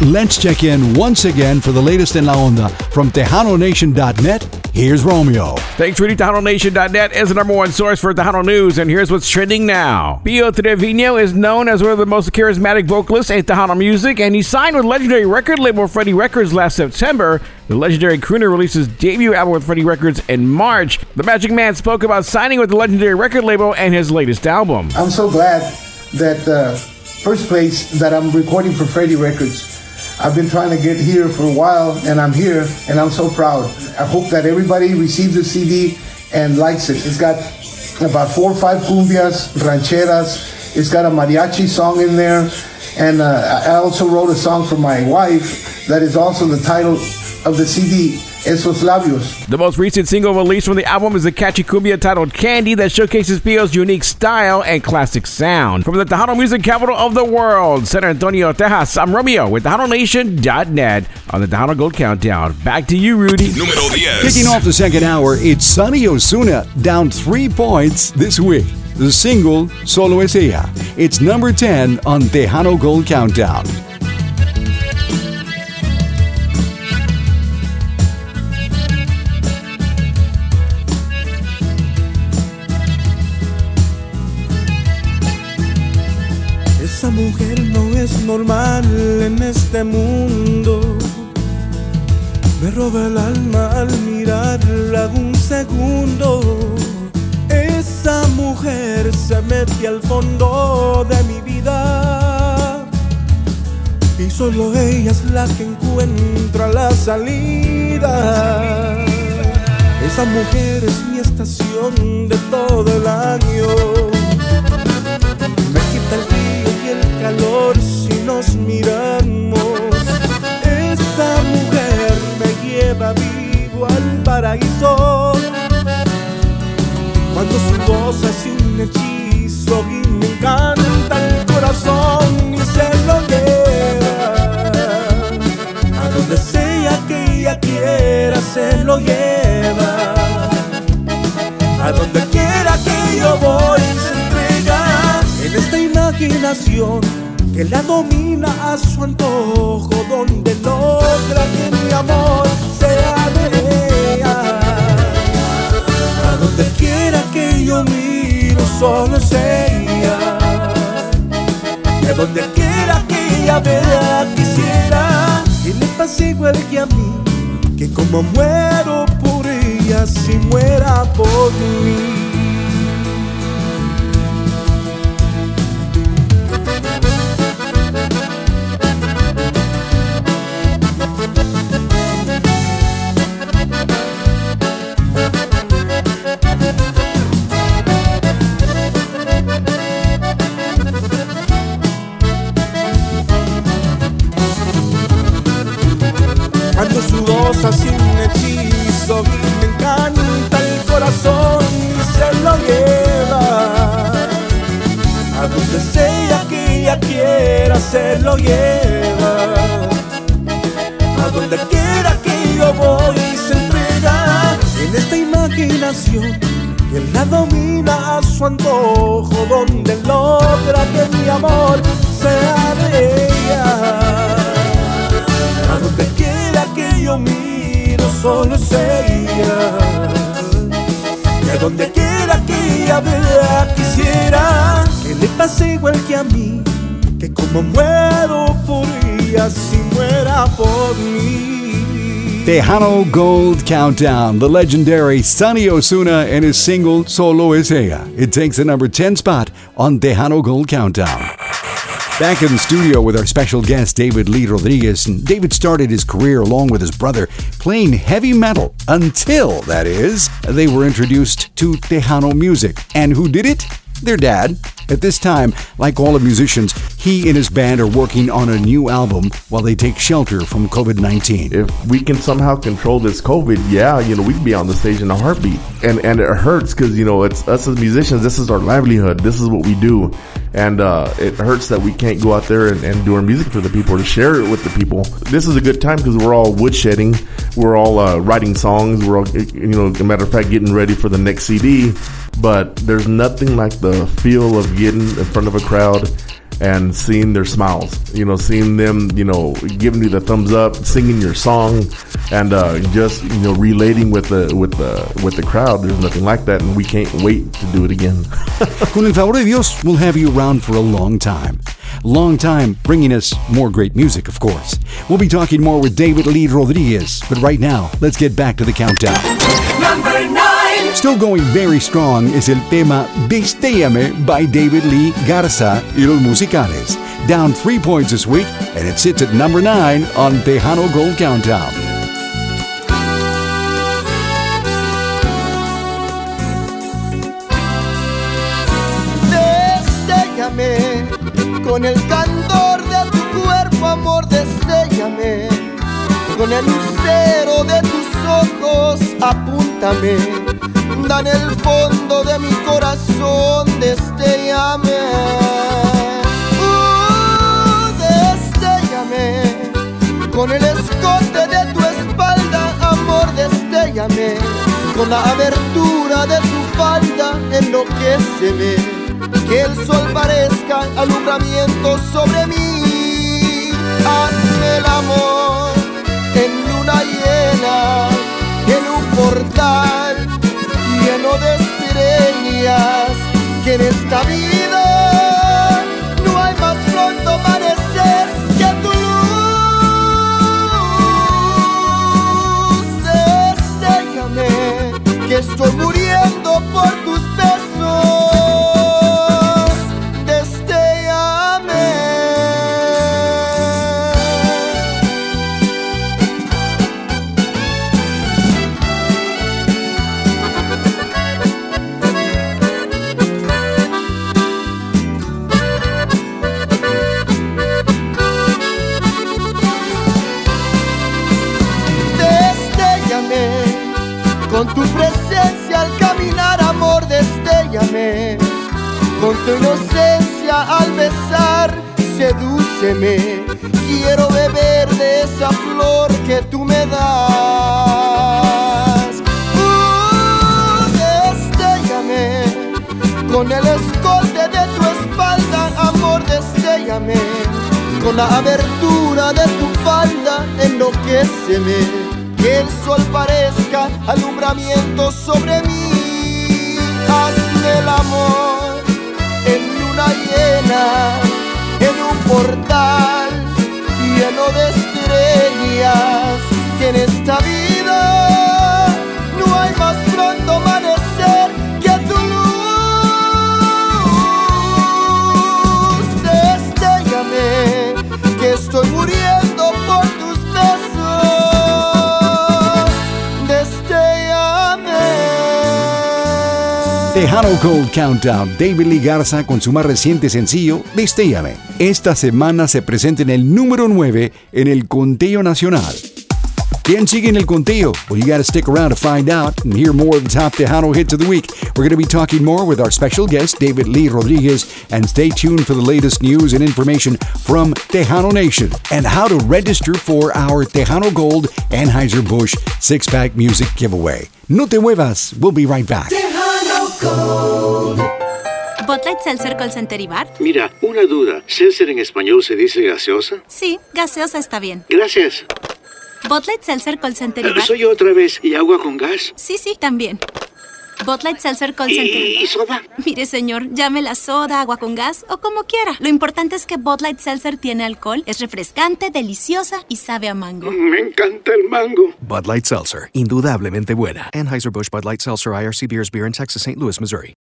let's check in once again for the latest in La Onda from TejanoNation.net. Here's Romeo. Thanks, Rudy. TejanoNation.net is the number one source for Tejano news, and here's what's trending now. Pio Trevino is known as one of the most charismatic vocalists in Tejano music, and he signed with legendary record label Freddie Records last September. The legendary crooner released his debut album with Freddie Records in March. The Magic Man spoke about signing with the legendary record label and his latest album. I'm so glad that first place that I'm recording for Freddie Records. I've been trying to get here for a while, and I'm here, and I'm so proud. I hope that everybody receives the CD and likes it. It's got about 4 or 5 cumbias, rancheras. It's got a mariachi song in there, and I also wrote a song for my wife that is also the title of the CD, Esos Labios. The most recent single released from the album is a catchy cumbia titled Candy that showcases Pio's unique style and classic sound. From the Tejano music capital of the world, San Antonio, Texas, I'm Romeo with TejanoNation.net on the Tejano Gold Countdown. Back to you, Rudy. Número 10. Kicking off the second hour, it's Sonny Osuna, down 3 points this week. The single, Solo Es Ella. It's number 10 on Tejano Gold Countdown. Esa mujer no es normal en este mundo. Me roba el alma al mirarla un segundo. Esa mujer se mete al fondo de mi vida y solo ella es la que encuentra la salida. Esa mujer es mi estación de todo el año. Me quita el frío y el calor si nos miramos. Esa mujer me lleva vivo al paraíso. Cuando su voz es un hechizo y me encanta el corazón y se lo lleva. A donde sea que ella quiera se lo lleva. A donde quiera que yo voy se entrega. En esta imaginación que la domina a su antojo, donde logra que mi amor sea de ella. A donde quiera que yo miro solo es ella. Y a donde quiera que ella vea quisiera que le pase igual que a mí, que como muero por ella si muera por mí. Cuando su voz hace un hechizo y me encanta el corazón y se lo lleva. A donde sea que ella quiera se lo lleva. A donde quiera que yo voy se entrega. En esta imaginación que la domina a su antojo, donde logra que mi amor sea de ella. A donde quiera que yo miro solo es ella. Y a donde quiera que ella vea quisiera que le pase igual que a mí, que como muero por ella si muera por mí. Tejano Gold Countdown, the legendary Sonny Osuna and his single Solo Es Ella. It takes the number 10 spot on Tejano Gold Countdown. Back in the studio with our special guest, David Lee Rodriguez. And David started his career along with his brother playing heavy metal until, that is, they were introduced to Tejano music. And who did it? Their dad. At this time, like all the musicians, he and his band are working on a new album while they take shelter from COVID-19. If we can somehow control this COVID, we'd be on the stage in a heartbeat. And it hurts because, it's us as musicians, this is our livelihood. This is what we do. And it hurts that we can't go out there and do our music for the people, to share it with the people. This is a good time because we're all woodshedding. We're all writing songs. We're all, as a matter of fact, getting ready for the next CD. But there's nothing like the feel of getting in front of a crowd and seeing their smiles, seeing them, giving you the thumbs up, singing your song, and just relating with the crowd. There's nothing like that, and we can't wait to do it again. Con el favor de Dios, we'll have you around for a long time. Long time bringing us more great music, of course. We'll be talking more with David Lee Rodriguez, but right now, let's get back to the countdown. Number 9. Still going very strong is el tema Destellame by David Lee Garza y los Musicales. Down 3 points this week, and it sits at number 9 on Tejano Gold Countdown. Destellame con el candor de tu cuerpo, amor, destellame. Con el lucero de tus ojos, apúntame. Dan el fondo de mi corazón, destellame. Destellame. Con el escote de tu espalda, amor, destellame. Con la abertura de tu falda, enloquéceme. Que el sol parezca alumbramiento sobre mí. Hazme el amor en luna llena, en un portal lleno de estrellas. Que en esta vida no hay más pronto amanecer que tu luz. Destellame, que estoy muriendo por tus besos. Con tu presencia al caminar, amor, destellame. Con tu inocencia al besar, sedúceme. Quiero beber de esa flor que tú me das. Destellame. Con el escote de tu espalda, amor, destellame. Con la abertura de tu falda, enloquéceme. Que el sol parezca alumbramiento sobre mí. Hazme el amor en luna llena, en un portal lleno de estrellas. Que en esta vida no hay más pronto amanecer que tu luz. Destellame, que estoy muriendo por tus besos. Tejano Gold Countdown, David Lee Garza con su más reciente sencillo, Destellame. Esta semana se presenta en el número 9 en el conteo nacional. ¿Quién sigue en el conteo? Well, you gotta stick around to find out and hear more of the top Tejano hits of the week. We're going to be talking more with our special guest, David Lee Rodriguez, and stay tuned for the latest news and information from Tejano Nation and how to register for our Tejano Gold Anheuser-Busch 6-pack music giveaway. No te muevas, we'll be right back. ¿Bud Light Seltzer Call Center y Bar? Mira, una duda. ¿Seltzer en español se dice gaseosa? Sí, gaseosa está bien. Gracias. ¿Bud Light Seltzer Call Center y Bar? ¿Soy yo otra vez? ¿Y agua con gas? Sí, también. Bud Light Seltzer Call Center ¿Y soda? Mire, señor, llámela soda, agua con gas o como quiera. Lo importante es que Bud Light Seltzer tiene alcohol, es refrescante, deliciosa y sabe a mango. Me encanta el mango. Bud Light Seltzer, indudablemente buena. Anheuser-Busch Bud Light Seltzer IRC Beers Beer in Texas, St. Louis, Missouri.